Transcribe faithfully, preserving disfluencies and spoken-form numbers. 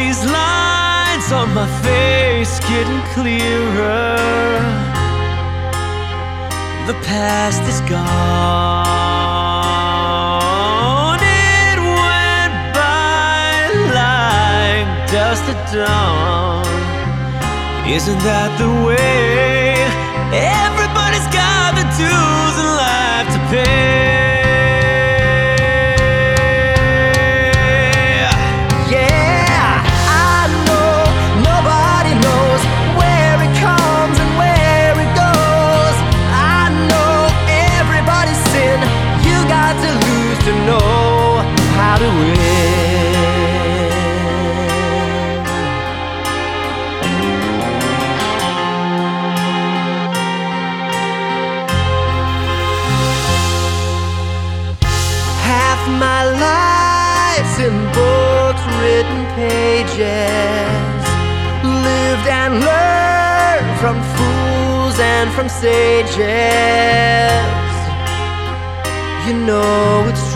these lines on my face getting clearer. The past is gone. It went by like dust at dawn. Isn't that the way? Everybody's got the dues in life to pay. To know how to win. Half my life's in books, written pages, lived and learned from fools and from sages. You know it's true.